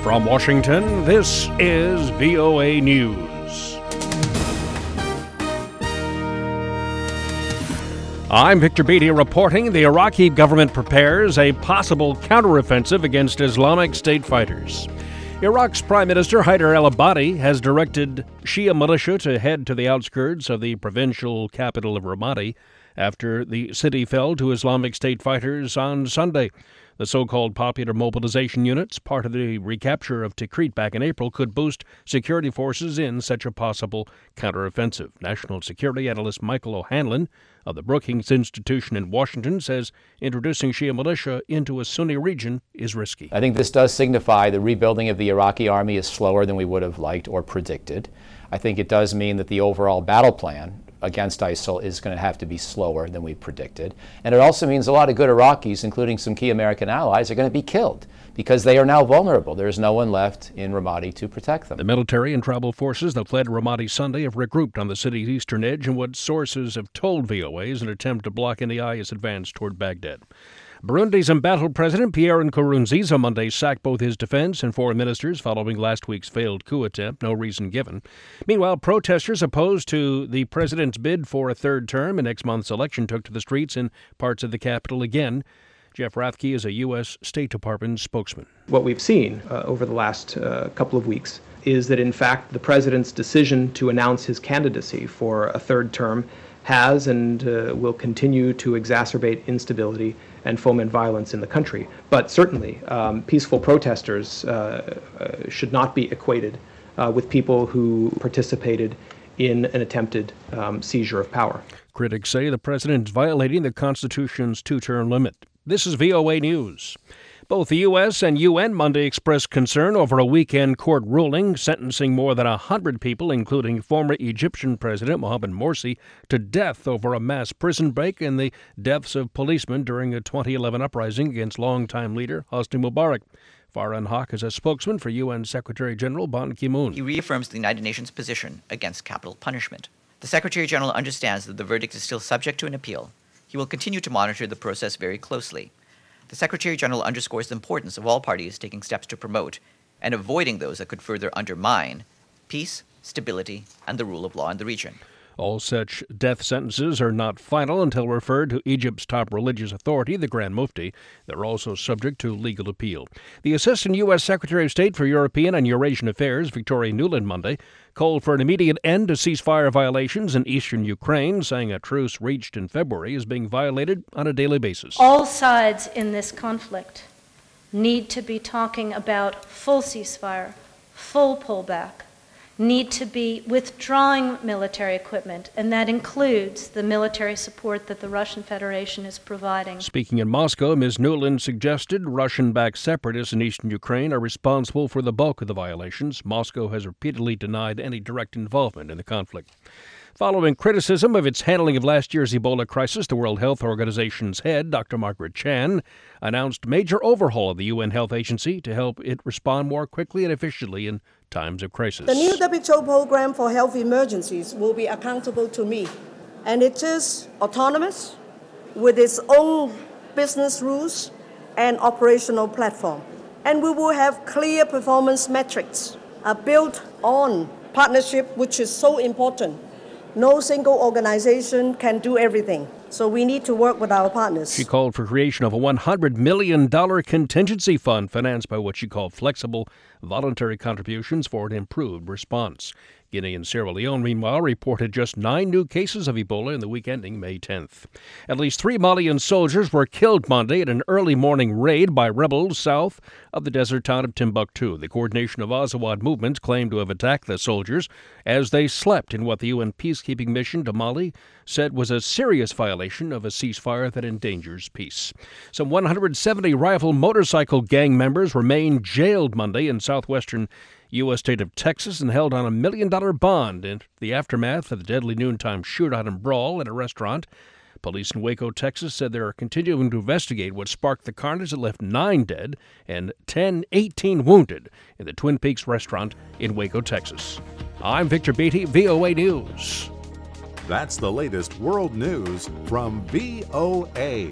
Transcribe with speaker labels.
Speaker 1: From Washington, this is VOA News. I'm Victor Beatty reporting the Iraqi government prepares a possible counteroffensive against Islamic State fighters. Iraq's Prime Minister Haider al-Abadi has directed Shia militia to head to the outskirts of the provincial capital of Ramadi after the city fell to Islamic State fighters on Sunday. The so-called Popular Mobilization Units, part of the recapture of Tikrit back in April, could boost security forces in such a possible counteroffensive. National security analyst Michael O'Hanlon of the Brookings Institution in Washington says introducing Shia militia into a Sunni region is risky.
Speaker 2: I think this does signify the rebuilding of the Iraqi army is slower than we would have liked or predicted. I think it does mean that the overall battle plan against ISIL is going to have to be slower than we predicted. And it also means a lot of good Iraqis, including some key American allies, are going to be killed because they are now vulnerable. There's no one left in Ramadi to protect them.
Speaker 1: The military and tribal forces that fled Ramadi Sunday have regrouped on the city's eastern edge in what sources have told VOA is an attempt to block any IS advance toward Baghdad. Burundi's embattled president Pierre Nkurunziza Monday sacked both his defense and foreign ministers following last week's failed coup attempt, no reason given. Meanwhile, protesters opposed to the president's bid for a third term in next month's election took to the streets in parts of the capital again. Jeff Rathke is a U.S. State Department spokesman.
Speaker 3: What we've seen over the last couple of weeks is that, in fact, the president's decision to announce his candidacy for a third term has and will continue to exacerbate instability and foment violence in the country. But certainly, peaceful protesters should not be equated with people who participated in an attempted seizure of power.
Speaker 1: Critics say the president is violating the Constitution's two-term limit. This is VOA News. Both the U.S. and UN Monday expressed concern over a weekend court ruling sentencing more than 100 people, including former Egyptian President Mohamed Morsi, to death over a mass prison break and the deaths of policemen during a 2011 uprising against longtime leader Hosni Mubarak. Farhan Haq is a spokesman for UN Secretary General Ban Ki-moon.
Speaker 4: He reaffirms the United Nations position against capital punishment. The Secretary General understands that the verdict is still subject to an appeal. He will continue to monitor the process very closely. The Secretary General underscores the importance of all parties taking steps to promote and avoiding those that could further undermine peace, stability, and the rule of law in the region.
Speaker 1: All such death sentences are not final until referred to Egypt's top religious authority, the Grand Mufti. They're also subject to legal appeal. The Assistant U.S. Secretary of State for European and Eurasian Affairs, Victoria Nuland, Monday, called for an immediate end to ceasefire violations in eastern Ukraine, saying a truce reached in February is being violated on a daily basis.
Speaker 5: All sides in this conflict need to be talking about full ceasefire, full pullback, need to be withdrawing military equipment, and that includes the military support that the Russian Federation is providing.
Speaker 1: Speaking in Moscow, Ms. Nuland suggested Russian-backed separatists in eastern Ukraine are responsible for the bulk of the violations. Moscow has repeatedly denied any direct involvement in the conflict. Following criticism of its handling of last year's Ebola crisis, the World Health Organization's head, Dr. Margaret Chan, announced major overhaul of the UN Health Agency to help it respond more quickly and efficiently in times of crisis.
Speaker 6: The new WHO program for health emergencies will be accountable to me, and it is autonomous with its own business rules and operational platform. And we will have clear performance metrics built on partnership, which is so important. No single organization can do everything, so we need to work with our partners.
Speaker 1: She called for creation of a $100 million contingency fund financed by what she called flexible voluntary contributions for an improved response. Guinea and Sierra Leone, meanwhile, reported just 9 new cases of Ebola in the week ending May 10th. At least 3 Malian soldiers were killed Monday in an early morning raid by rebels south of the desert town of Timbuktu. The Coordination of Azawad Movements claimed to have attacked the soldiers as they slept in what the UN peacekeeping mission to Mali said was a serious violation of a ceasefire that endangers peace. Some 170 rival motorcycle gang members remain jailed Monday in southwestern U.S. state of Texas and held on $1 million bond in the aftermath of the deadly noontime shootout and brawl at a restaurant. Police in Waco, Texas said they are continuing to investigate what sparked the carnage that left 9 dead and 18 wounded in the Twin Peaks restaurant in Waco, Texas. I'm Victor Beatty, VOA News.
Speaker 7: That's the latest world news from VOA.